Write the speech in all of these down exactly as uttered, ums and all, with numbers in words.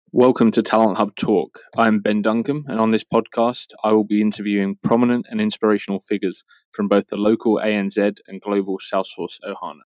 Welcome to Talent Hub Talk. I'm Ben Duncombe, and on this podcast, I will be interviewing prominent and inspirational figures from both the local A N Z and global Salesforce Ohana.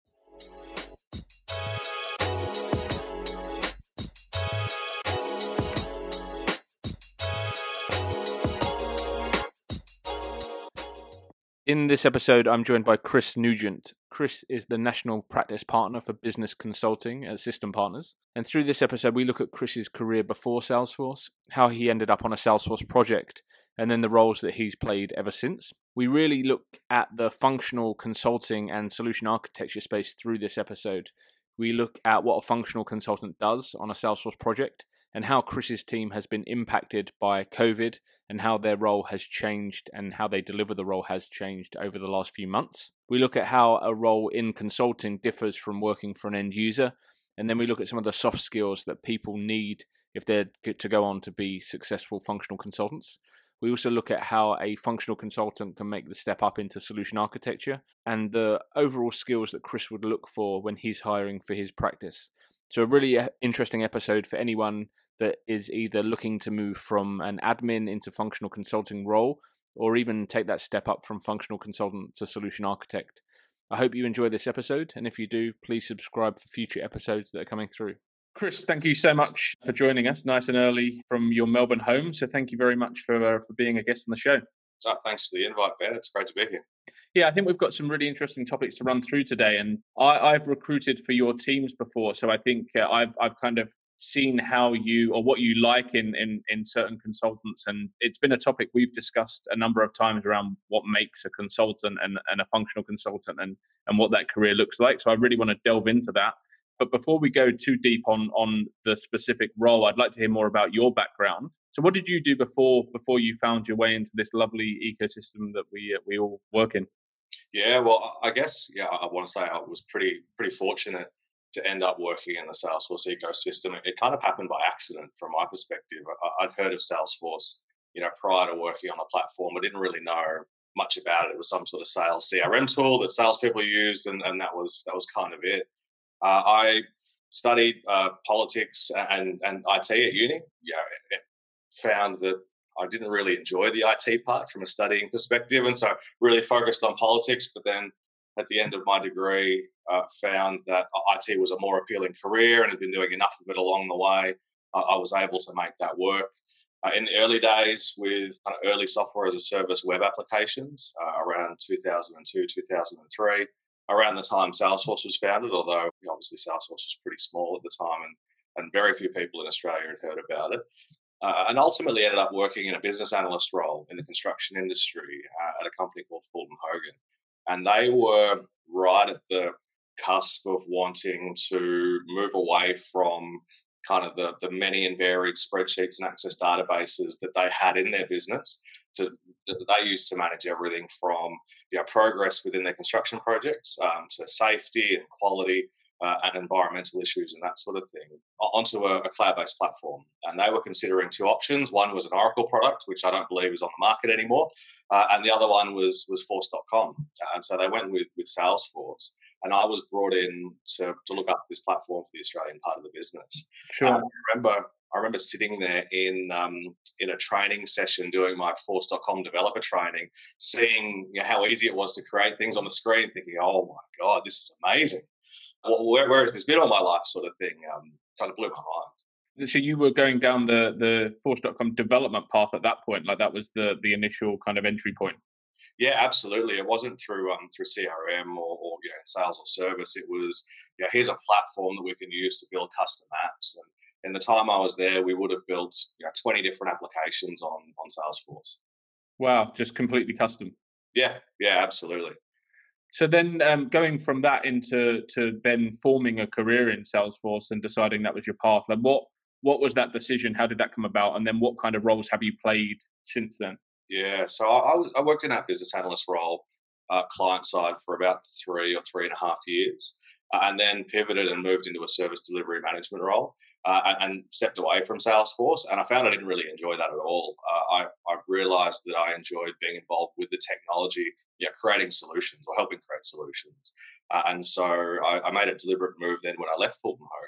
In this episode, I'm joined by Chris Nugent. Chris is the National Practice Partner for Business Consulting at System Partners. And through this episode, we look at Chris's career before Salesforce, how he ended up on a Salesforce project, and then the roles that he's played ever since. We really look at the functional consulting and solution architecture space through this episode. We look at what a functional consultant does on a Salesforce project and how Chris's team has been impacted by COVID and how their role has changed and how they deliver the role has changed over the last few months. We look at how a role in consulting differs from working for an end user, and then we look at some of the soft skills that people need if they're to go on to be successful functional consultants. We also look at how a functional consultant can make the step up into solution architecture and the overall skills that Chris would look for when he's hiring for his practice. So a really interesting episode for anyone that is either looking to move from an admin into functional consulting role or even take that step up from functional consultant to solution architect. I hope you enjoy this episode, and if you do, please subscribe for future episodes that are coming through. Chris, thank you so much for joining us nice and early from your Melbourne home. So thank you very much for uh, for being a guest on the show. Oh, thanks for the invite, Ben. It's great to be here. Yeah, I think we've got some really interesting topics to run through today, and I, I've recruited for your teams before, so I think uh, I've I've kind of seen how you or what you like in, in in certain consultants, and it's been a topic we've discussed a number of times around what makes a consultant and, and a functional consultant and and what that career looks like. So I really want to delve into that. But before we go too deep on on the specific role, I'd like to hear more about your background. So what did you do before before you found your way into this lovely ecosystem that we uh, we all work in? Yeah, well, I guess, yeah, I want to say I was pretty pretty fortunate to end up working in the Salesforce ecosystem. It, it kind of happened by accident from my perspective. I, I'd heard of Salesforce, you know, prior to working on the platform. I didn't really know much about it. It was some sort of sales C R M tool that salespeople used, and, and that was that was kind of it. Uh, I studied uh, politics and, and I T at uni. Yeah, it, it found that I didn't really enjoy the I T part from a studying perspective, and so really focused on politics. But then at the end of my degree, uh, found that I T was a more appealing career and had been doing enough of it along the way. Uh, I was able to make that work. Uh, in the early days with kind of early software as a service web applications uh, around two thousand two, two thousand three, around the time Salesforce was founded, although obviously Salesforce was pretty small at the time and, and very few people in Australia had heard about it. Uh, and ultimately ended up working in a business analyst role in the construction industry uh, at a company called Fulton Hogan. And they were right at the cusp of wanting to move away from kind of the, the many and varied spreadsheets and access databases that they had in their business to that they used to manage everything from, you know, progress within their construction projects um, to safety and quality uh, and environmental issues and that sort of thing onto a, a cloud-based platform. And they were considering two options. One was an Oracle product, which I don't believe is on the market anymore, uh, and the other one was was Force dot com. And so they went with with Salesforce. And I was brought in to, to look up this platform for the Australian part of the business. Sure. Uh, I remember I remember sitting there in um, in a training session doing my Force dot com developer training, seeing, you know, how easy it was to create things on the screen, thinking, "Oh my God, this is amazing! Well, where, where has this been all my life?" Sort of thing. Um, kind of blew my mind. So you were going down the the Force dot com development path at that point, like that was the the initial kind of entry point. Yeah, absolutely. It wasn't through um, through C R M or, or you know, sales or service. It was, you know, here's a platform that we can use to build custom apps. And in the time I was there, we would have built, you know, twenty different applications on on Salesforce. Wow, just completely custom. Yeah, yeah, absolutely. So then um, going from that into to then forming a career in Salesforce and deciding that was your path, like what what was that decision? How did that come about? And then what kind of roles have you played since then? Yeah, so I, I was I worked in that business analyst role, uh, client side, for about three or three and a half years, uh, and then pivoted and moved into a service delivery management role, uh, and, and stepped away from Salesforce. And I found I didn't really enjoy that at all. Uh, I I realised that I enjoyed being involved with the technology, you know, creating solutions or helping create solutions. Uh, and so I, I made a deliberate move then when I left Fulton Hogan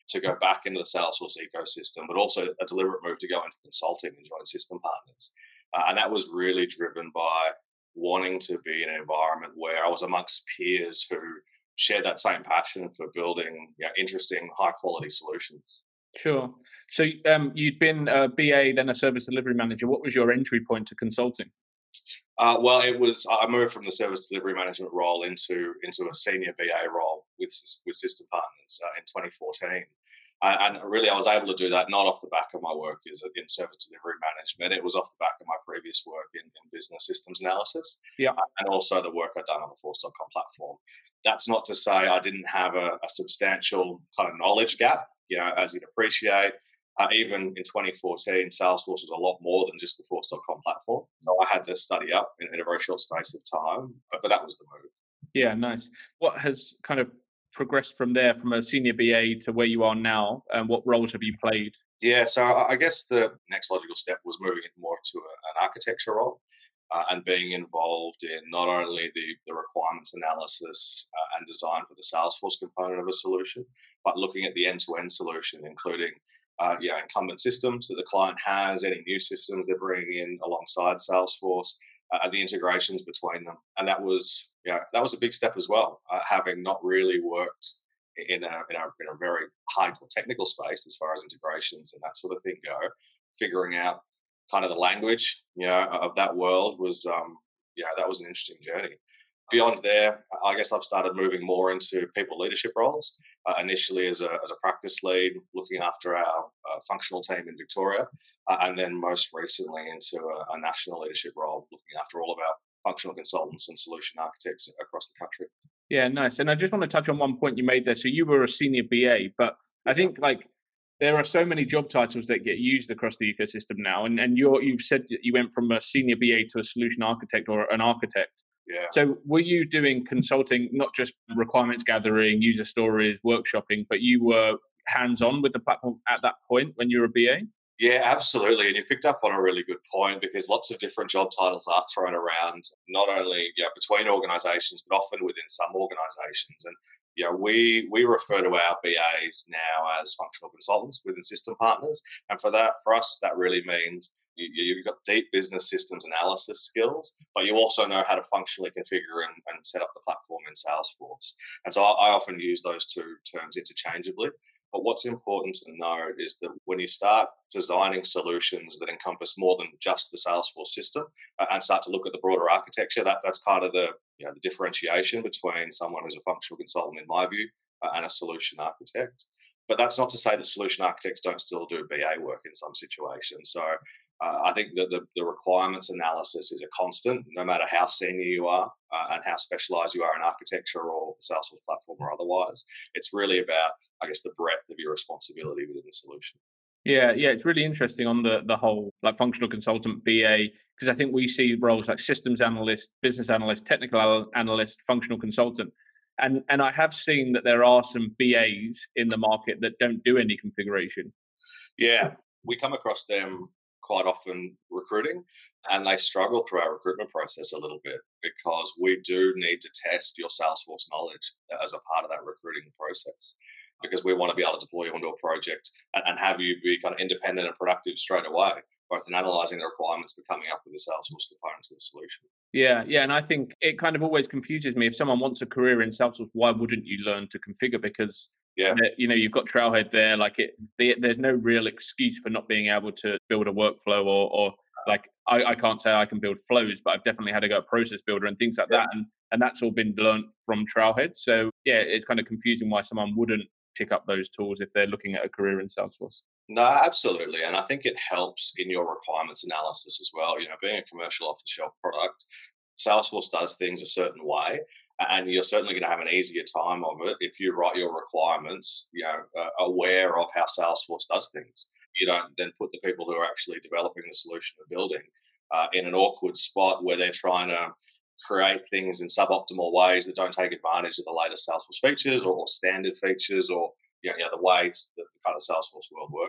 to go back into the Salesforce ecosystem, but also a deliberate move to go into consulting and join system partners. Uh, and that was really driven by wanting to be in an environment where I was amongst peers who shared that same passion for building, you know, interesting, high quality solutions. Sure. So um, you'd been a B A, then a service delivery manager. What was your entry point to consulting? Uh, well, it was I moved from the service delivery management role into into a senior B A role with with system partners uh, in twenty fourteen. Uh, and really, I was able to do that not off the back of my work as in service delivery management. It was off the back of my previous work in, in business systems analysis, yeah, uh, and also the work I'd done on the Force dot com platform. That's not to say I didn't have a, a substantial kind of knowledge gap. You know, as you'd appreciate, uh, even in twenty fourteen, Salesforce was a lot more than just the Force dot com platform. So I had to study up in, in a very short space of time, but, but that was the move. Yeah, nice. What has kind of progressed from there, from a senior B A to where you are now, and what roles have you played? Yeah, so I guess the next logical step was moving it more to a, an architecture role uh, and being involved in not only the, the requirements analysis uh, and design for the Salesforce component of a solution, but looking at the end-to-end solution, including uh, you know, incumbent systems that the client has, any new systems they're bringing in alongside Salesforce, uh, and the integrations between them. And that was, you know, that was a big step as well, uh, having not really worked in a, in a in a very hardcore technical space as far as integrations and that sort of thing go. Figuring out kind of the language, you know, of that world was, um, yeah, that was an interesting journey. Beyond there, I guess I've started moving more into people leadership roles. Uh, initially as a as a practice lead, looking after our uh, functional team in Victoria, uh, and then most recently into a, a national leadership role, looking after all of our functional consultants and solution architects across the country. Yeah, nice. And I just want to touch on one point you made there. So you were a senior B A, but I think like there are so many job titles that get used across the ecosystem now. And and you're, you've said that you went from a senior B A to a solution architect or an architect. Yeah. So were you doing consulting, not just requirements gathering, user stories, workshopping, but you were hands-on with the platform at that point when you were a B A? Yeah, absolutely. And you picked up on a really good point, because lots of different job titles are thrown around, not only you know, between organizations, but often within some organizations. And you know, we we refer to our B As now as functional consultants within system partners. And for that, for us, that really means you, you've got deep business systems analysis skills, but you also know how to functionally configure and, and set up the platform in Salesforce. And so I, I often use those two terms interchangeably. But what's important to note is that when you start designing solutions that encompass more than just the Salesforce system uh, and start to look at the broader architecture, that, that's kind of the, you know, the differentiation between someone who's a functional consultant, in my view, uh, and a solution architect. But that's not to say that solution architects don't still do B A work in some situations. So uh, I think that the, the requirements analysis is a constant, no matter how senior you are uh, and how specialized you are in architecture or the Salesforce platform or otherwise. It's really about, I guess, the breadth of your responsibility within the solution. Yeah, yeah, it's really interesting on the the whole like functional consultant, B A, because I think we see roles like systems analyst, business analyst, technical analyst, functional consultant. And and I have seen that there are some B As in the market that don't do any configuration. Yeah, we come across them quite often recruiting, and they struggle through our recruitment process a little bit, because we do need to test your Salesforce knowledge as a part of that recruiting process, because we want to be able to deploy you into a project and, and have you be kind of independent and productive straight away, both in analyzing the requirements but coming up with the Salesforce components of the solution. Yeah, yeah, and I think it kind of always confuses me. If someone wants a career in Salesforce, why wouldn't you learn to configure? Because yeah, you know, you've got Trailhead there. Like it, the, there's no real excuse for not being able to build a workflow, or, or like I, I can't say I can build flows, but I've definitely had to go a process builder and things like yeah. that, and and that's all been learned from Trailhead. So yeah, it's kind of confusing why someone wouldn't pick up those tools if they're looking at a career in Salesforce. No, absolutely. And I think it helps in your requirements analysis as well. You know, being a commercial off-the-shelf product, Salesforce does things a certain way, and you're certainly going to have an easier time of it if you write your requirements, you know, uh, aware of how Salesforce does things. You don't then put the people who are actually developing the solution or building uh, in an awkward spot where they're trying to create things in suboptimal ways that don't take advantage of the latest Salesforce features or, or standard features, or you know, you know the ways that the kind of Salesforce world works.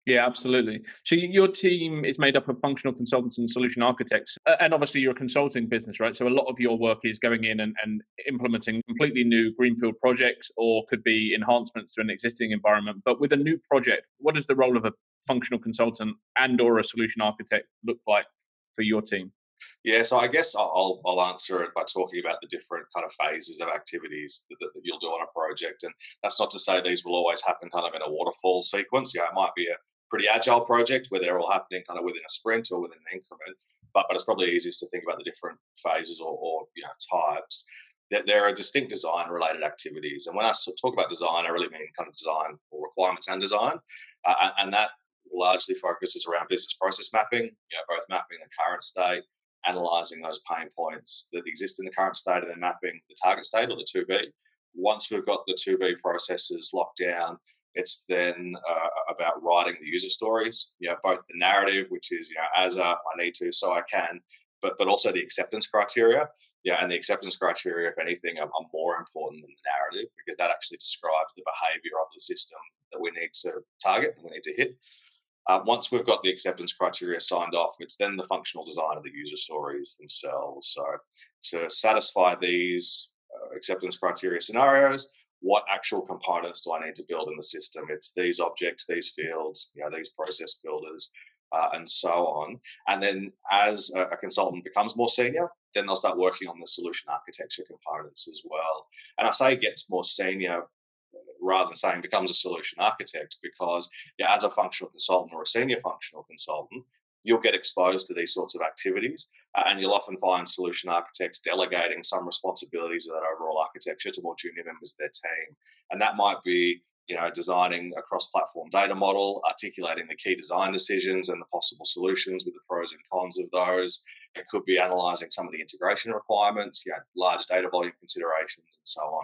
Yeah, absolutely. So y- your team is made up of functional consultants and solution architects. Uh, and obviously you're a consulting business, right? So a lot of your work is going in and, and implementing completely new greenfield projects or could be enhancements to an existing environment. But with a new project, what does the role of a functional consultant and or a solution architect look like for your team? Yeah, so I guess I'll I'll answer it by talking about the different kind of phases of activities that, that, that you'll do on a project, and that's not to say these will always happen kind of in a waterfall sequence. Yeah, it might be a pretty agile project where they're all happening kind of within a sprint or within an increment, but but it's probably easiest to think about the different phases or, or you know types. That there are distinct design related activities, and when I talk about design, I really mean kind of design or requirements and design, uh, and that largely focuses around business process mapping, you know, both mapping the current state, analyzing those pain points that exist in the current state, and then mapping the target state or the to be. Once we've got the to be processes locked down, it's then uh, about writing the user stories. You know, both the narrative, which is you know as a I need to, so I can, but but also the acceptance criteria. Yeah, and the acceptance criteria, if anything, are, are more important than the narrative because that actually describes the behaviour of the system that we need to target and we need to hit. Uh, once we've got the acceptance criteria signed off, it's then the functional design of the user stories themselves. So, to satisfy these uh, acceptance criteria scenarios, what actual components do I need to build in the system? It's these objects, these fields, you know, these process builders, uh, and so on. And then, as a, a consultant becomes more senior, then they'll start working on the solution architecture components as well. And I say gets more senior rather than saying becomes a solution architect because yeah, as a functional consultant or a senior functional consultant, you'll get exposed to these sorts of activities uh, and you'll often find solution architects delegating some responsibilities of that overall architecture to more junior members of their team. And that might be you know, designing a cross-platform data model, articulating the key design decisions and the possible solutions with the pros and cons of those. It could be analysing some of the integration requirements, you know, large data volume considerations and so on.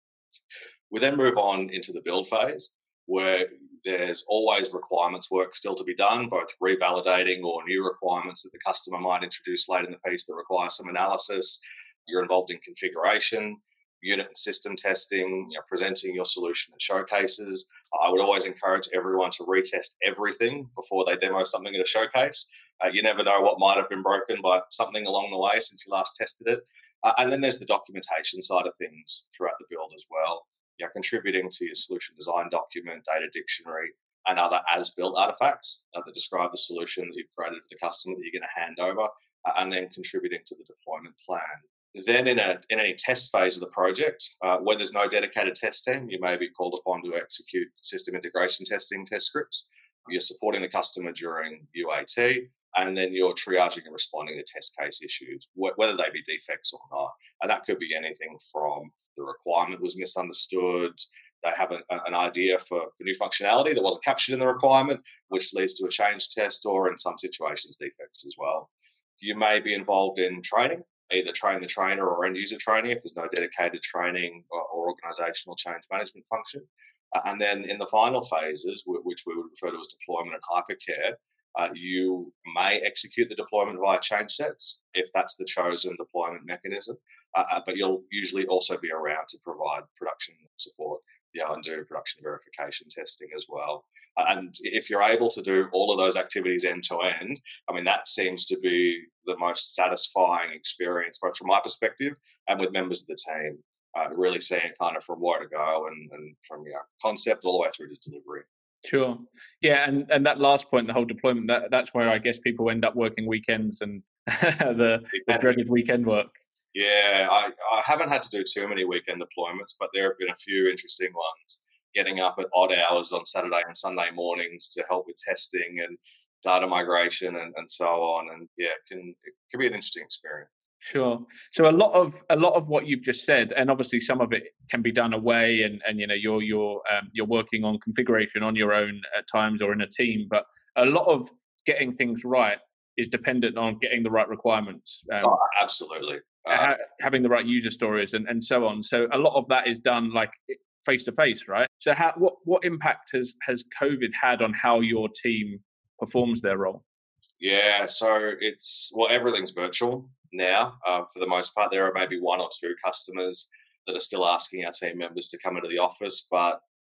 We then move on into the build phase where there's always requirements work still to be done, both revalidating or new requirements that the customer might introduce late in the piece that require some analysis. You're involved in configuration, unit and system testing, you know, presenting your solution at showcases. I would always encourage everyone to retest everything before they demo something at a showcase. Uh, you never know what might have been broken by something along the way since you last tested it. Uh, and then there's the documentation side of things throughout the build as well. You know, contributing to your solution design document, data dictionary, and other as-built artifacts uh, that describe the solution that you've created for the customer that you're going to hand over, uh, and then contributing to the deployment plan. Then in, a, in any test phase of the project, uh, where there's no dedicated test team, you may be called upon to execute system integration testing test scripts. You're supporting the customer during U A T, and then you're triaging and responding to test case issues, wh- whether they be defects or not. And that could be anything from the requirement was misunderstood, they have a, an idea for, for new functionality that wasn't captured in the requirement, which leads to a change test, or in some situations, defects as well. You may be involved in training, either train the trainer or end user training if there's no dedicated training or, or organizational change management function. Uh, and then in the final phases, which we would refer to as deployment and hypercare, uh, you may execute the deployment via change sets if that's the chosen deployment mechanism. Uh, but you'll usually also be around to provide production support, you know, and do production verification testing as well. Uh, and if you're able to do all of those activities end to end, I mean, that seems to be the most satisfying experience, both from my perspective and with members of the team, uh, really seeing kind of from where to go and, and from you know, concept all the way through to delivery. Sure. Yeah, and, and that last point, the whole deployment, that, that's where I guess people end up working weekends and the, the dreaded weekend work. Yeah, I, I haven't had to do too many weekend deployments, but there have been a few interesting ones. Getting up at odd hours on Saturday and Sunday mornings to help with testing and data migration and, and so on. And yeah, it can it can be an interesting experience. Sure. So a lot of a lot of what you've just said, and obviously some of it can be done away, and, and you know you're you're um, you're working on configuration on your own at times or in a team, but a lot of getting things right is dependent on getting the right requirements. Um, oh, absolutely. Uh, ha- having the right user stories and, and so on. So a lot of that is done like face to face, right? So how what what impact has has COVID had on how your team performs their role? Yeah, so it's well, everything's virtual now. Uh, for the most part, there are maybe one or two customers that are still asking our team members to come into the office, but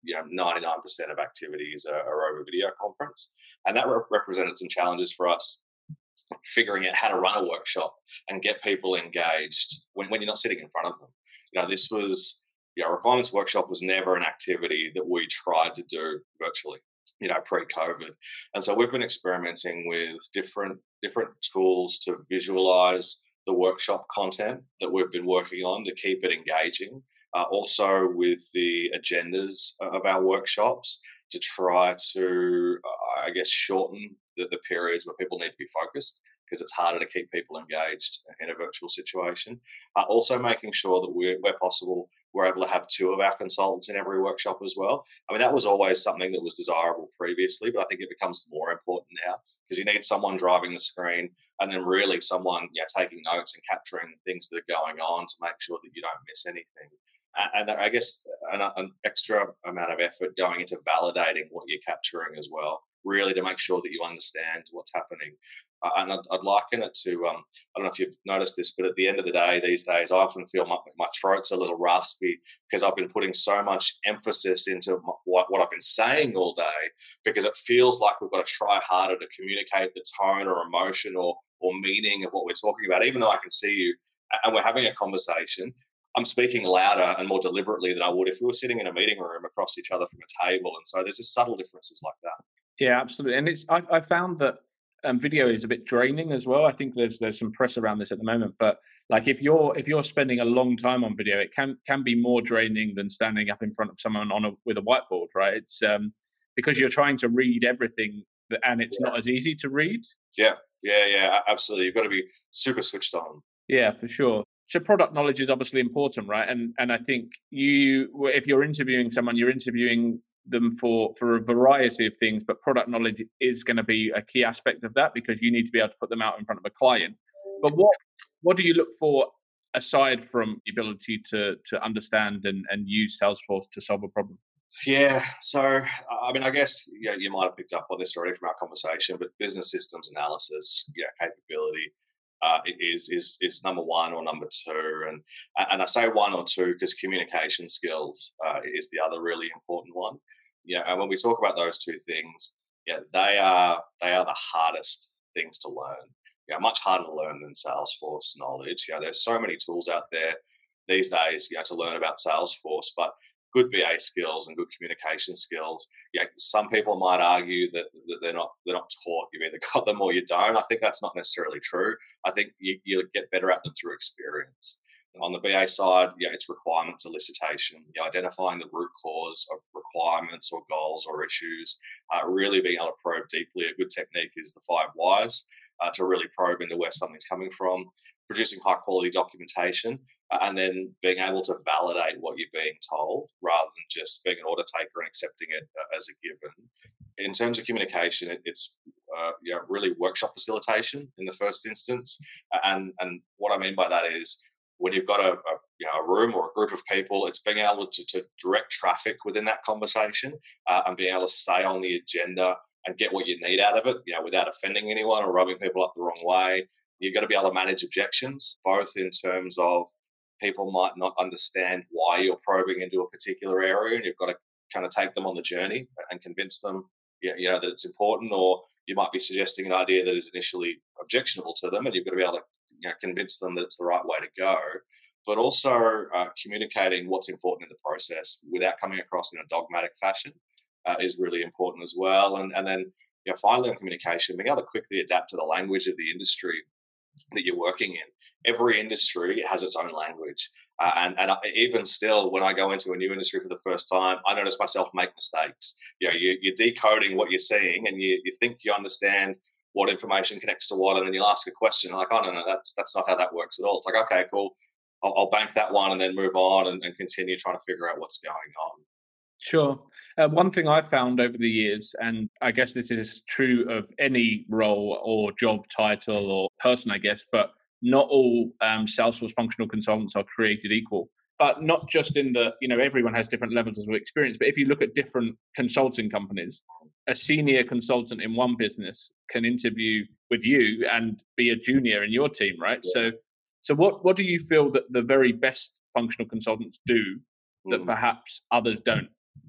you know, ninety-nine percent of activities are, are over video conference. And that re- represented some challenges for us, figuring out how to run a workshop and get people engaged when, when you're not sitting in front of them. You know, this was, you know, requirements workshop was never an activity that we tried to do virtually, you know, pre-COVID. And so we've been experimenting with different different tools to visualize the workshop content that we've been working on to keep it engaging. Uh, also with the agendas of our workshops to try to, uh, I guess, shorten the, the periods where people need to be focused, because it's harder to keep people engaged in a virtual situation. Uh, also making sure that we're, where possible, we're able to have two of our consultants in every workshop as well. I mean, that was always something that was desirable previously, but I think it becomes more important now, because you need someone driving the screen and then really someone yeah, taking notes and capturing things that are going on to make sure that you don't miss anything. And I guess an, an extra amount of effort going into validating what you're capturing as well, really to make sure that you understand what's happening. Uh, and I'd, I'd liken it to, um, I don't know if you've noticed this, but at the end of the day, these days, I often feel my, my throat's a little raspy because I've been putting so much emphasis into what, what I've been saying all day, because it feels like we've got to try harder to communicate the tone or emotion or, or meaning of what we're talking about, even though I can see you and we're having a conversation. I'm speaking louder and more deliberately than I would if we were sitting in a meeting room across each other from a table. And so there's just subtle differences like that. Yeah, absolutely. And it's I, I found that um, video is a bit draining as well. I think there's there's some press around this at the moment. But like if you're if you're spending a long time on video, it can can be more draining than standing up in front of someone on a with a whiteboard, right? It's um, because you're trying to read everything, and it's yeah. not as easy to read. Yeah, yeah, yeah, absolutely. You've got to be super switched on. Yeah, for sure. So product knowledge is obviously important, right? And and I think you, if you're interviewing someone, you're interviewing them for, for a variety of things, but product knowledge is going to be a key aspect of that, because you need to be able to put them out in front of a client. But what what do you look for aside from the ability to to understand and, and use Salesforce to solve a problem? Yeah, so I mean, I guess yeah, you might have picked up on this already from our conversation, but business systems analysis, yeah, capability. Uh, is is is number one or number two, and and I say one or two because communication skills uh, is the other really important one. Yeah, and when we talk about those two things, yeah, they are they are the hardest things to learn. Yeah, much harder to learn than Salesforce knowledge. Yeah, there's so many tools out there these days, you know, to learn about Salesforce, but good B A skills and good communication skills. Yeah, some people might argue that, that they're not they're not taught. You've either got them or you don't. I think that's not necessarily true. I think you, you get better at them through experience. On the B A side, yeah, it's requirements elicitation, you know, identifying the root cause of requirements or goals or issues, uh, really being able to probe deeply. A good technique is the five whys uh, to really probe into where something's coming from, producing high quality documentation, uh, and then being able to validate what you're being told rather than just being an order taker and accepting it uh, as a given. In terms of communication, it, it's uh, you know, really workshop facilitation in the first instance. And, and what I mean by that is when you've got a, a, you know, a room or a group of people, it's being able to, to direct traffic within that conversation uh, and being able to stay on the agenda and get what you need out of it, you know, without offending anyone or rubbing people up the wrong way. You've got to be able to manage objections, both in terms of people might not understand why you're probing into a particular area, and you've got to kind of take them on the journey and convince them, you know, that it's important, or you might be suggesting an idea that is initially objectionable to them, and you've got to be able to, you know, convince them that it's the right way to go. But also uh, communicating what's important in the process without coming across in a dogmatic fashion uh, is really important as well. And and then, you know, finally on communication, being able to quickly adapt to the language of the industry that you're working in. Every industry has its own language. Uh, and and I, even still, when I go into a new industry for the first time, I notice myself make mistakes. You know, you, you're decoding what you're seeing, and you, you think you understand what information connects to what, and then you'll ask a question like, oh, no, no, that's that's not how that works at all. It's like, okay, cool. I'll, I'll bank that one and then move on and, and continue trying to figure out what's going on. Sure. Uh, one thing I've found over the years, and I guess this is true of any role or job title or person, I guess, but not all um, Salesforce functional consultants are created equal. But not just in the, you know, everyone has different levels of experience, but if you look at different consulting companies, a senior consultant in one business can interview with you and be a junior in your team, right? Yeah. So so what, what do you feel that the very best functional consultants do that mm. perhaps others don't?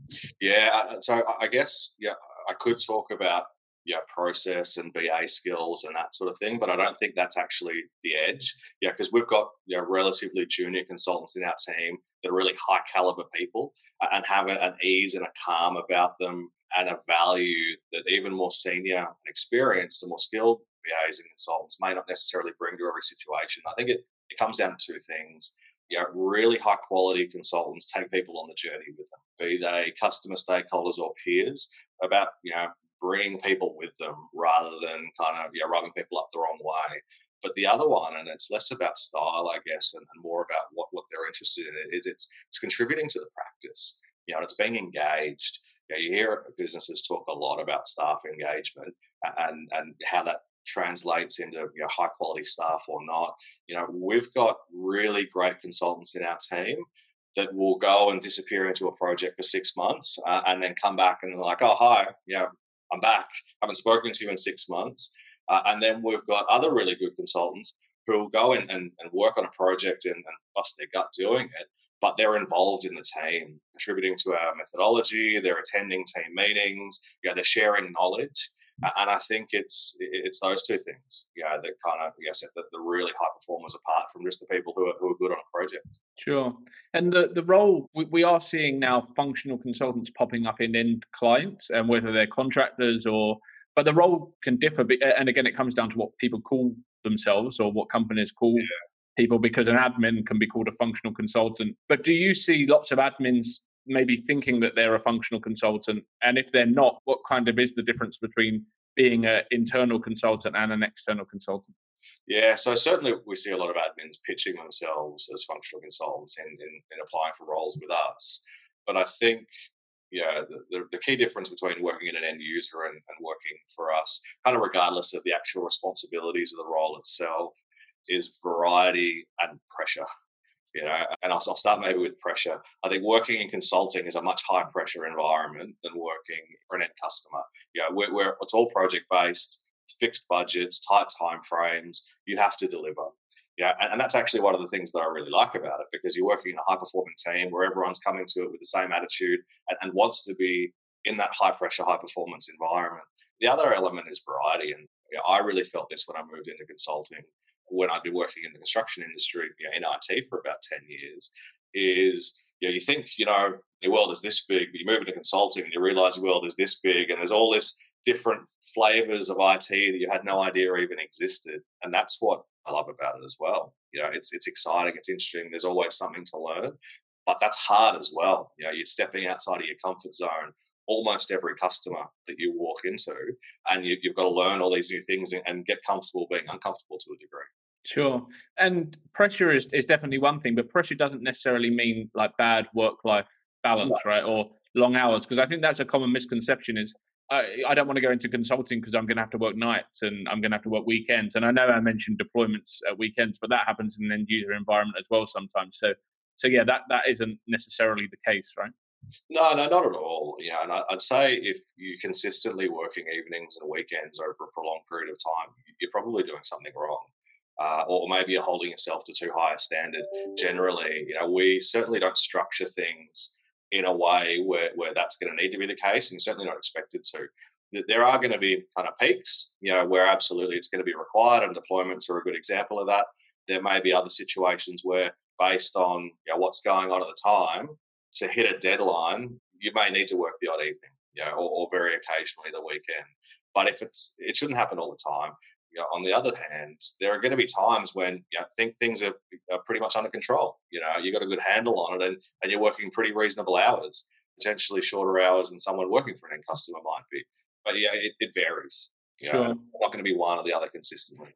Yeah, uh, so I I guess, yeah, I could talk about, yeah, process and B A skills and that sort of thing, but I don't think that's actually the edge. Yeah, because we've got, you know, relatively junior consultants in our team that are really high caliber people a- and have a- an ease and a calm about them and a value that even more senior and experienced and more skilled B As and consultants may not necessarily bring to every situation. I think it, it comes down to two things. Yeah, really high quality consultants take people on the journey with them, be they customer stakeholders or peers, about, you know, bringing people with them rather than kind of, yeah, rubbing people up the wrong way. But the other one, and it's less about style, I guess, and, and more about what, what they're interested in, is it's it's contributing to the practice. You know, and it's being engaged. You know, you hear businesses talk a lot about staff engagement and and how that translates into, you know, high quality staff or not. You know, we've got really great consultants in our team that will go and disappear into a project for six months uh, and then come back and they're like, oh, hi, yeah, I'm back. I haven't spoken to you in six months. Uh, and then we've got other really good consultants who will go in and, and work on a project and, and bust their gut doing it, but they're involved in the team, contributing to our methodology, they're attending team meetings, yeah, they're sharing knowledge. Uh, And I think it's it's those two things, yeah, that kind of, yeah, set the, the really high performers apart from just the people who are, who are good on a project. Sure. And the, the role we, we are seeing now functional consultants popping up in end clients, and whether they're contractors or, but the role can differ. be- And again, it comes down to what people call themselves or what companies call people, because an admin can be called a functional consultant. But do you see lots of admins maybe thinking that they're a functional consultant? And if they're not, what kind of is the difference between being an internal consultant and an external consultant? Yeah, so certainly we see a lot of admins pitching themselves as functional consultants in, in, in applying for roles with us. But I think, yeah, the, the, the key difference between working in an end user and, and working for us, kind of regardless of the actual responsibilities of the role itself, is variety and pressure. You know, and I'll, I'll start maybe with pressure. I think working in consulting is a much higher pressure environment than working for an end customer. You know, we're, we're, it's all project based, fixed budgets, tight time frames. You have to deliver. Yeah, and, and that's actually one of the things that I really like about it, because you're working in a high performing team where everyone's coming to it with the same attitude and, and wants to be in that high pressure, high performance environment. The other element is variety, and you know, I really felt this when I moved into consulting, when I'd been working in the construction industry, you know, in I T for about ten years, is, you know, you think, you know, your world is this big, but you move into consulting and you realize your world is this big and there's all this different flavors of I T that you had no idea even existed. And that's what I love about it as well. You know, it's it's exciting, it's interesting, there's always something to learn, but that's hard as well. You know, you're stepping outside of your comfort zone almost every customer that you walk into, and you, you've got to learn all these new things and, and get comfortable being uncomfortable to a degree. Sure. And pressure is, is definitely one thing, but pressure doesn't necessarily mean like bad work life balance, right? Or long hours. Because I think that's a common misconception is I, I don't want to go into consulting because I'm going to have to work nights and I'm going to have to work weekends. And I know I mentioned deployments at weekends, but that happens in an end user environment as well sometimes. So, so yeah, that, that isn't necessarily the case, right? No, no, not at all. You know, and I, I'd say if you're consistently working evenings and weekends over a prolonged period of time, you're probably doing something wrong. Uh, or maybe you're holding yourself to too high a standard. Generally, you know, we certainly don't structure things in a way where, where that's going to need to be the case, and certainly not expected to. There are going to be kind of peaks, you know, where absolutely it's going to be required, and deployments are a good example of that. There may be other situations where, based on, you know, what's going on at the time, to hit a deadline, you may need to work the odd evening, you know, or, or very occasionally the weekend. But if it's, it shouldn't happen all the time. You know, on the other hand, there are going to be times when, you know, think things are, are pretty much under control. You know, you got a good handle on it, and, and you're working pretty reasonable hours, potentially shorter hours than someone working for an end customer might be. But yeah, it, it varies. You know, Sure. it's not going to be one or the other consistently.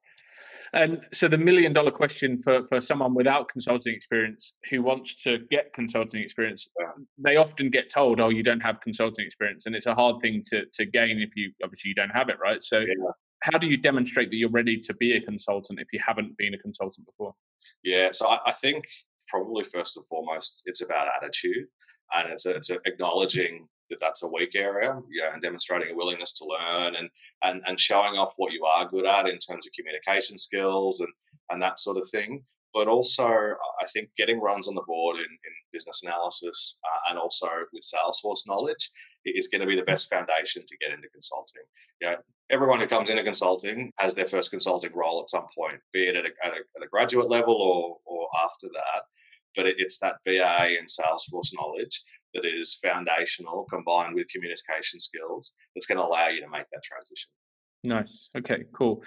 And so the million dollar question for, for someone without consulting experience who wants to get consulting experience, Yeah. they often get told, oh, you don't have consulting experience. And it's a hard thing to, to gain if you, obviously you don't have it, right? So Yeah. how do you demonstrate that you're ready to be a consultant if you haven't been a consultant before? Yeah, so I, I think probably first and foremost, it's about attitude, and it's a, it's a acknowledging that that's a weak area, yeah, and demonstrating a willingness to learn, and and and showing off what you are good at in terms of communication skills and and that sort of thing. But also, I think getting runs on the board in, in business analysis uh, and also with Salesforce knowledge is going to be the best foundation to get into consulting. You know, everyone who comes into consulting has their first consulting role at some point, be it at a, at a, at a graduate level or, or after that. But it, it's that B A and Salesforce knowledge that is foundational combined with communication skills that's going to allow you to make that transition. Nice. Okay, cool.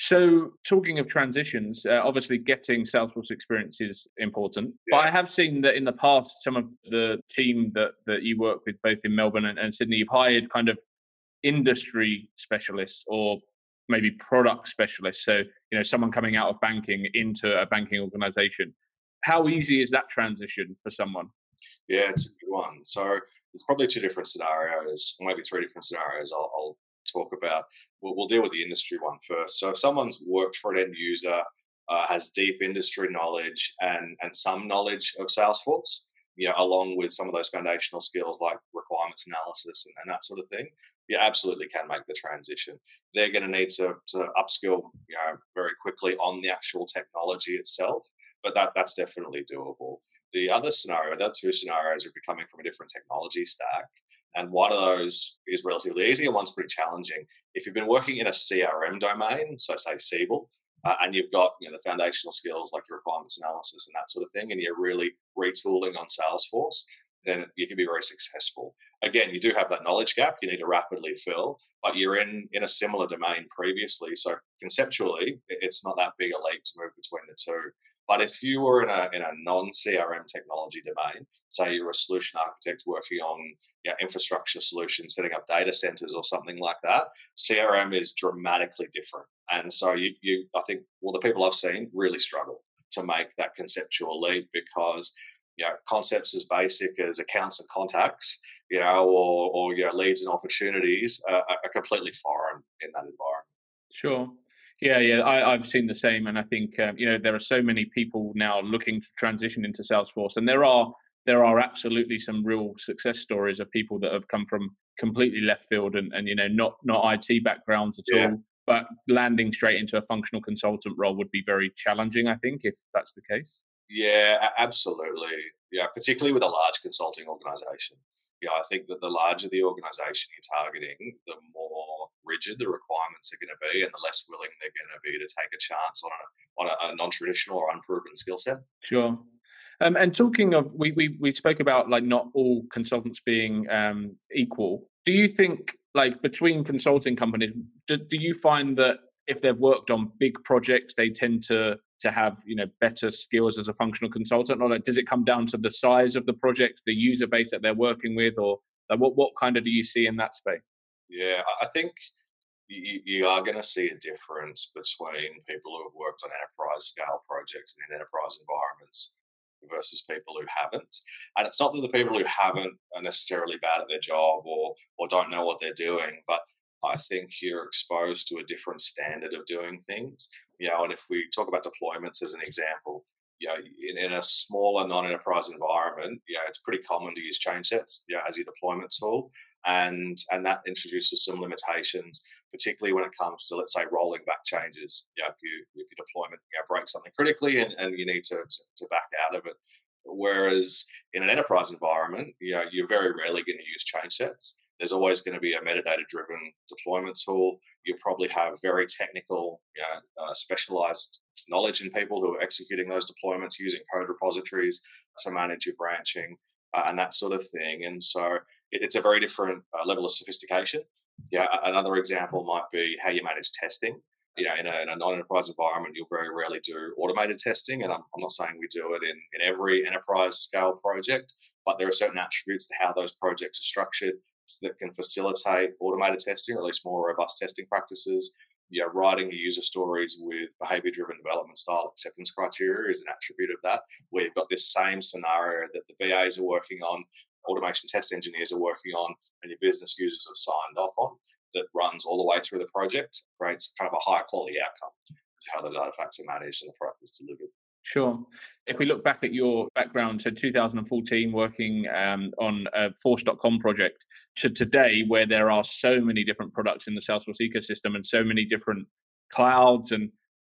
So talking of transitions, uh, obviously getting Salesforce experience is important. Yeah. But I have seen that in the past, some of the team that, that you work with, both in Melbourne and, and Sydney, you've hired kind of industry specialists or maybe product specialists. So, you know, someone coming out of banking into a banking organization. How easy is that transition for someone? Yeah, it's a good one. So there's probably two different scenarios, or maybe three different scenarios I'll, I'll talk about. We'll, we'll deal with the industry one first. So if someone's worked for an end user, uh, has deep industry knowledge and, and some knowledge of Salesforce, you know, along with some of those foundational skills like requirements analysis and, and that sort of thing, you absolutely can make the transition. They're going to need to, to upskill, you know, very quickly on the actual technology itself, but that that's definitely doable. The other scenario, the other two scenarios, are if you're coming from a different technology stack, and one of those is relatively easy and one's pretty challenging. If you've been working in a C R M domain, so say Siebel, uh, and you've got, you know, the foundational skills like your requirements analysis and that sort of thing, and you're really retooling on Salesforce, then you can be very successful. Again, you do have that knowledge gap you need to rapidly fill, but you're in, in a similar domain previously. So conceptually, it's not that big a leap to move between the two. But if you were in a in a non-C R M technology domain, say you're a solution architect working on, you know, infrastructure solutions, setting up data centers or something like that, C R M is dramatically different. And so you, you I think, well, the people I've seen really struggle to make that conceptual leap because, you know, concepts as basic as accounts and contacts, you know, or, or you know, leads and opportunities uh, are completely foreign in that environment. Sure. Yeah, yeah, I, I've seen the same, and I think um, you know, there are so many people now looking to transition into Salesforce, and there are there are absolutely some real success stories of people that have come from completely left field and, and you know, not not I T backgrounds at yeah. all, but landing straight into a functional consultant role would be very challenging, I think, if that's the case. Yeah, absolutely. Yeah, particularly with a large consulting organization. Yeah, I think that the larger the organization you're targeting, the more rigid the requirements are going to be and the less willing they're going to be to take a chance on a, on a, a non-traditional or unproven skill set. Sure. Um, and talking of, we, we we spoke about like not all consultants being um, equal. Do you think like between consulting companies, do, do you find that if they've worked on big projects, they tend to to have, you know, better skills as a functional consultant, or like, does it come down to the size of the projects, the user base that they're working with, or like, what what kind of do you see in that space? Yeah, I think you, you are going to see a difference between people who have worked on enterprise scale projects and in enterprise environments versus people who haven't. And it's not that the people who haven't are necessarily bad at their job or or don't know what they're doing, but I think you're exposed to a different standard of doing things. You know, and if we talk about deployments as an example, you know, in, in a smaller non-enterprise environment, you know, it's pretty common to use change sets, you know, as your deployment tool. And and that introduces some limitations, particularly when it comes to, let's say, rolling back changes. You know, if you if your deployment, you know, breaks something critically and, and you need to, to to back out of it. Whereas in an enterprise environment, you know, you're very rarely going to use change sets. There's always going to be a metadata-driven deployment tool. You probably have very technical, you know, uh, specialized knowledge in people who are executing those deployments using code repositories to manage your branching uh, and that sort of thing. And so it, it's a very different uh, level of sophistication. Yeah, another example might be how you manage testing. You know, in a, in a non-enterprise environment, you'll very rarely do automated testing. And I'm, I'm not saying we do it in, in every enterprise scale project, but there are certain attributes to how those projects are structured that can facilitate automated testing, or at least more robust testing practices. You know, writing user stories with behavior-driven development style acceptance criteria is an attribute of that, where you've got this same scenario that the B As are working on, automation test engineers are working on, and your business users have signed off on, that runs all the way through the project, creates kind of a higher quality outcome to how those artifacts are managed and the product is delivered. Sure. If we look back at your background to two thousand fourteen, working um, on a Force dot com project, to today, where there are so many different products in the Salesforce ecosystem and so many different clouds and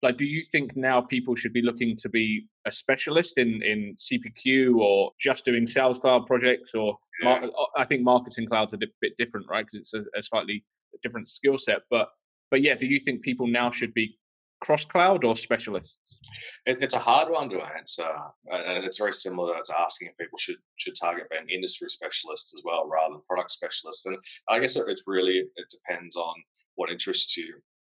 Like, do you think now people should be looking to be a specialist in, in C P Q or just doing sales cloud projects? Or Yeah. mar- I think marketing clouds are a bit different, right? Because it's a, a slightly different skill set. But but yeah, do you think people now should be cross cloud or specialists? It, it's a hard one to answer, and it's very similar to asking if people should should target being industry specialists as well rather than product specialists. And I guess it, it's really it depends on what interests you.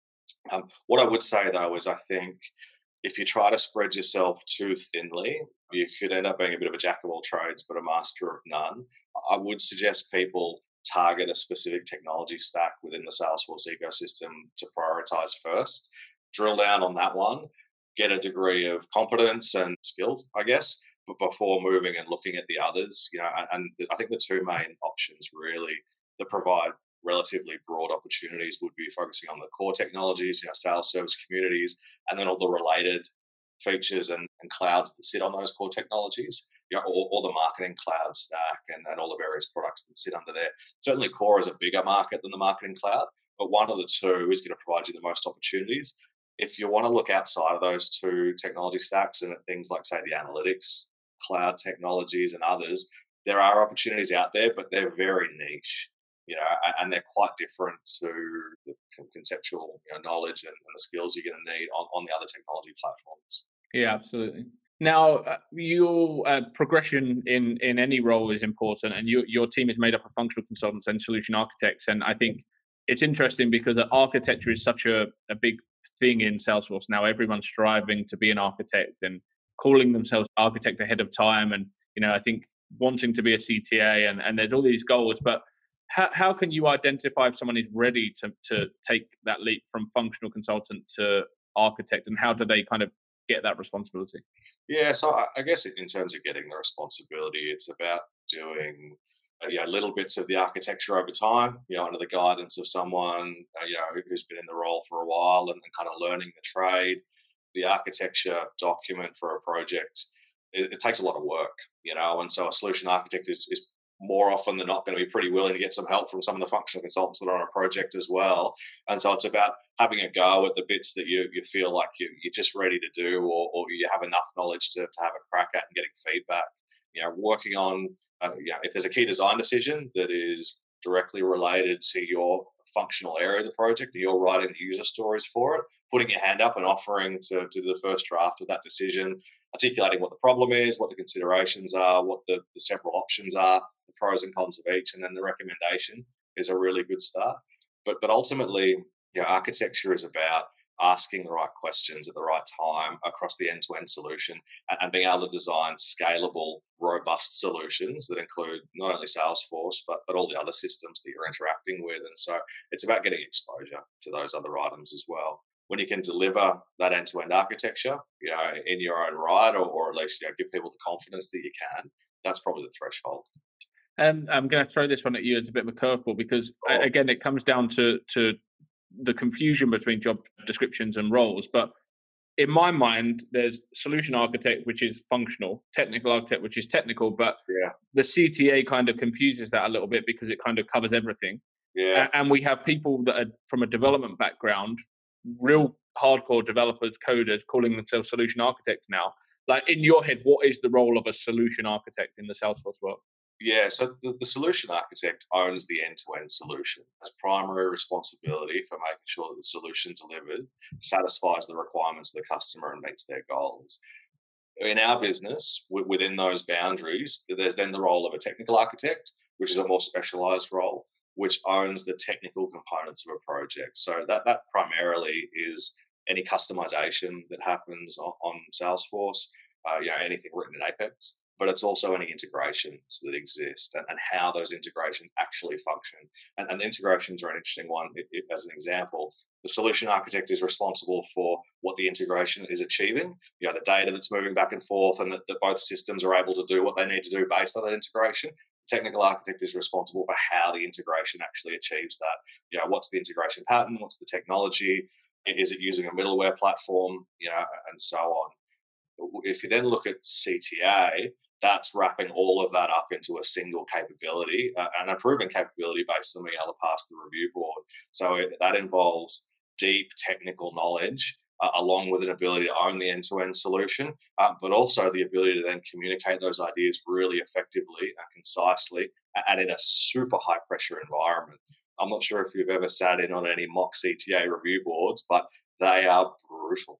Um, what I would say though is I think if you try to spread yourself too thinly, you could end up being a bit of a jack of all trades but a master of none. I would suggest people target a specific technology stack within the Salesforce ecosystem to prioritize first. Drill down on that one, get a degree of competence and skills, I guess, but before moving and looking at the others, you know, and, and I think the two main options really that provide relatively broad opportunities would be focusing on the core technologies, you know, sales, service, communities, and then all the related features and, and clouds that sit on those core technologies, you know, all, all the marketing cloud stack and, and all the various products that sit under there. Certainly core is a bigger market than the marketing cloud, but one of the two is going to provide you the most opportunities. If you want to look outside of those two technology stacks and at things like, say, the analytics, cloud technologies and others, there are opportunities out there, but they're very niche. You know, and they're quite different to the conceptual, you know, knowledge and, and the skills you're going to need on, on the other technology platforms. Yeah, absolutely. Now, uh, your uh, progression in, in any role is important, and you, your team is made up of functional consultants and solution architects. And I think it's interesting because architecture is such a, a big thing in Salesforce now. Everyone's striving to be an architect and calling themselves architect ahead of time. And, you know, I think wanting to be a C T A, and, and there's all these goals, but How, how can you identify if someone is ready to, to take that leap from functional consultant to architect, and how do they kind of get that responsibility? Yeah, so I, I guess in terms of getting the responsibility, it's about doing uh, you know, little bits of the architecture over time, you know, under the guidance of someone uh, you know, who's been in the role for a while and, and kind of learning the trade. The architecture document for a project, it, it takes a lot of work, you know, and so a solution architect is, is more often than not going to be pretty willing to get some help from some of the functional consultants that are on a project as well. And so it's about having a go at the bits that you, you feel like you, you're just ready to do, or, or you have enough knowledge to, to have a crack at and getting feedback. You know, working on, uh, you know, if there's a key design decision that is directly related to your functional area of the project and you're writing the user stories for it, putting your hand up and offering to, to do the first draft of that decision, articulating what the problem is, what the considerations are, what the, the several options are, the pros and cons of each, and then the recommendation is a really good start. But but ultimately, you know, architecture is about asking the right questions at the right time across the end-to-end solution, and, and being able to design scalable, robust solutions that include not only Salesforce, but, but all the other systems that you're interacting with. And so it's about getting exposure to those other items as well. When you can deliver that end-to-end architecture, you know, in your own right, or, or at least, you know, give people the confidence that you can, that's probably the threshold. Um, I'm going to throw this one at you as a bit of a curveball because, Oh. again, it comes down to to the confusion between job descriptions and roles. But in my mind, there's solution architect, which is functional, technical architect, which is technical. But Yeah, the C T A kind of confuses that a little bit because it kind of covers everything. yeah. A- And we have people that are from a development background, real hardcore developers, coders, calling themselves solution architects now. Like, in your head, what is the role of a solution architect in the Salesforce world? Yeah, so the, the solution architect owns the end-to-end solution, has primary responsibility for making sure that the solution delivered satisfies the requirements of the customer and meets their goals. In our business, w- within those boundaries, there's then the role of a technical architect, which is a more specialized role, which owns the technical components of a project. So that, that primarily is any customization that happens on, on Salesforce, uh, you know, anything written in Apex, but it's also any integrations that exist and, and how those integrations actually function. And, and integrations are an interesting one. It, it, as an example, the solution architect is responsible for what the integration is achieving, you know, the data that's moving back and forth, and that, that both systems are able to do what they need to do based on that integration. The technical architect is responsible for how the integration actually achieves that. You know, what's the integration pattern? What's the technology? Is it using a middleware platform? You know, and so on. If you then look at C T A, that's wrapping all of that up into a single capability, uh, and a proven capability based on being able to pass the review board. So it, that involves deep technical knowledge uh, along with an ability to own the end-to-end solution, uh, but also the ability to then communicate those ideas really effectively and concisely and in a super high-pressure environment. I'm not sure if you've ever sat in on any mock C T A review boards, but they are brutal.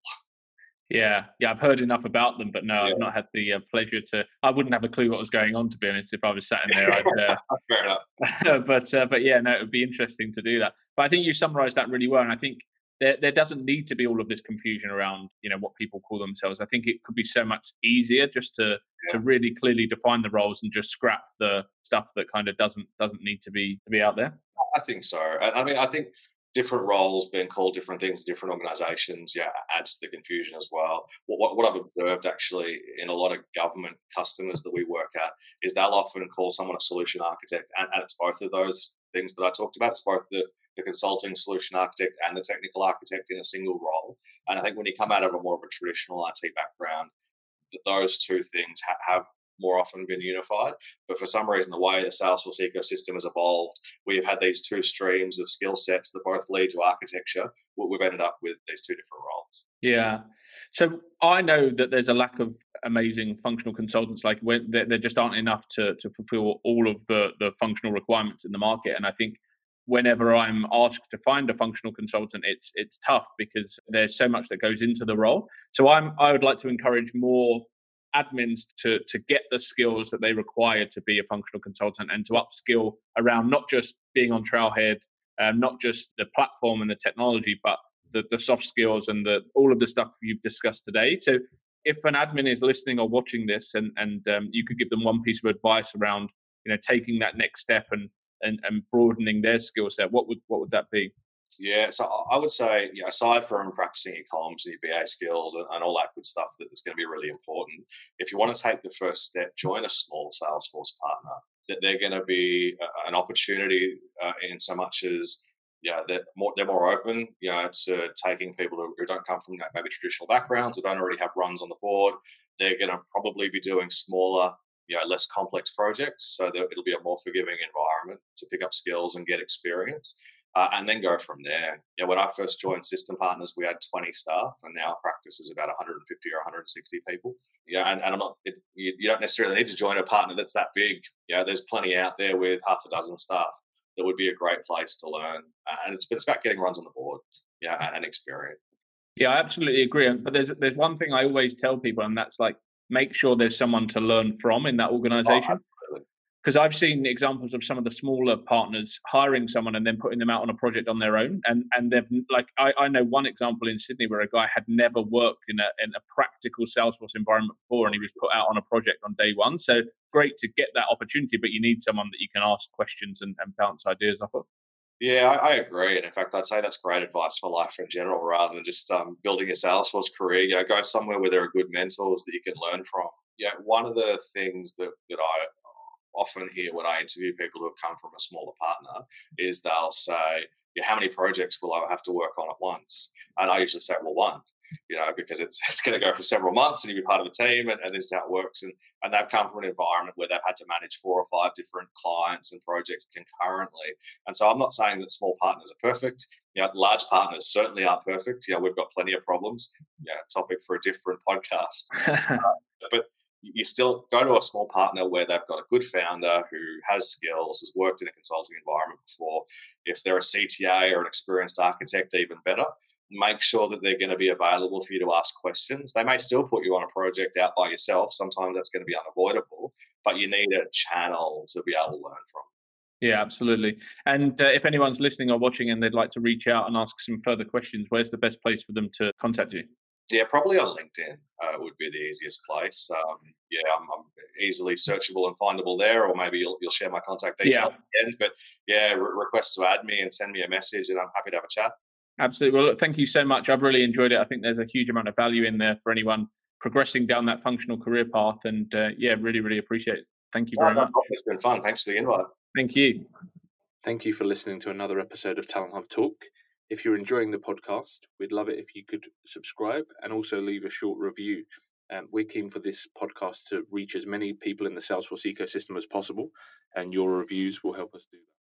Yeah, yeah, I've heard enough about them, but no, Yeah. I've not had the uh, pleasure to. I wouldn't have a clue what was going on, to be honest. If I was sat in there, I'd. Uh, Fair enough. but uh, but yeah, no, it would be interesting to do that. But I think you summarised that really well, and I think there there doesn't need to be all of this confusion around, you know, what people call themselves. I think it could be so much easier just to Yeah. to really clearly define the roles and just scrap the stuff that kind of doesn't doesn't need to be to be out there. I think so. And I mean, I think different roles being called different things in different organizations, yeah, adds to the confusion as well. What, what, what I've observed actually in a lot of government customers that we work at is they'll often call someone a solution architect, and, and it's both of those things that I talked about. It's both the, the consulting solution architect and the technical architect in a single role. And I think when you come out of a more of a traditional I T background, that those two things ha- have more often been unified. But for some reason, the way the Salesforce ecosystem has evolved, we've had these two streams of skill sets that both lead to architecture. We've ended up with these two different roles. Yeah. So I know that there's a lack of amazing functional consultants. Like when there, there just aren't enough to to fulfill all of the the functional requirements in the market. And I think whenever I'm asked to find a functional consultant, it's it's tough because there's so much that goes into the role. So I'm I would like to encourage more admins to to get the skills that they require to be a functional consultant and to upskill around not just being on Trailhead, um, not just the platform and the technology, but the, the soft skills and the all of the stuff you've discussed today. So if an admin is listening or watching this and and um, you could give them one piece of advice around, you know, taking that next step and and, and broadening their skill set, what would what would that be? Yeah, so I would say, yeah, aside from practicing your comms and your B A skills and, and all that good stuff that is going to be really important, if you want to take the first step, join a small Salesforce partner. That they're going to be a, an opportunity uh, in so much as, yeah, they're more, they're more open, you know, to taking people who, who don't come from maybe traditional backgrounds or don't already have runs on the board. They're going to probably be doing smaller, you know, less complex projects, so that it'll be a more forgiving environment to pick up skills and get experience. Uh, and then go from there. Yeah, when I first joined System Partners, we had twenty staff, and now our practice is about one hundred fifty or one hundred sixty people. Yeah, and, and I'm not. It, you, you don't necessarily need to join a partner that's that big. Yeah, there's plenty out there with half a dozen staff that would be a great place to learn. And it's it's about getting runs on the board. Yeah, and, and experience. Yeah, I absolutely agree. But there's there's one thing I always tell people, and that's like make sure there's someone to learn from in that organization. Oh, because I've seen examples of some of the smaller partners hiring someone and then putting them out on a project on their own. And and they've like I, I know one example in Sydney where a guy had never worked in a in a practical Salesforce environment before, and he was put out on a project on day one. So great to get that opportunity, but you need someone that you can ask questions and, and bounce ideas off of. Yeah, I, I agree. And in fact, I'd say that's great advice for life in general, rather than just um, building a Salesforce career. You know, go somewhere where there are good mentors that you can learn from. Yeah, one of the things that that I often hear when I interview people who have come from a smaller partner is they'll say, yeah, how many projects will I have to work on at once? And I usually say, well, one, you know, because it's it's going to go for several months and you'll be part of the team, and, and this is how it works. And, and they've come from an environment where they've had to manage four or five different clients and projects concurrently. And so I'm not saying that small partners are perfect. You know, large partners certainly aren't perfect. You know, we've got plenty of problems. Yeah, topic for a different podcast. uh, but you still go to a small partner where they've got a good founder who has skills, has worked in a consulting environment before. If they're a C T A or an experienced architect, even better. Make sure that they're going to be available for you to ask questions. They may still put you on a project out by yourself. Sometimes that's going to be unavoidable, but you need a channel to be able to learn from. Yeah, absolutely. And uh, if anyone's listening or watching and they'd like to reach out and ask some further questions, where's the best place for them to contact you? Yeah, probably on LinkedIn uh, would be the easiest place. Um, yeah, I'm, I'm easily searchable and findable there, or maybe you'll, you'll share my contact details Yeah. again. But yeah, re- request to add me and send me a message, and I'm happy to have a chat. Absolutely. Well, look, thank you so much. I've really enjoyed it. I think there's a huge amount of value in there for anyone progressing down that functional career path. And uh, yeah, really, really appreciate it. Thank you very No, no much. problem. It's been fun. Thanks for the invite. Thank you. Thank you for listening to another episode of Talent Hub Talk. If you're enjoying the podcast, we'd love it if you could subscribe and also leave a short review. Um, we're keen for this podcast to reach as many people in the Salesforce ecosystem as possible, and your reviews will help us do that.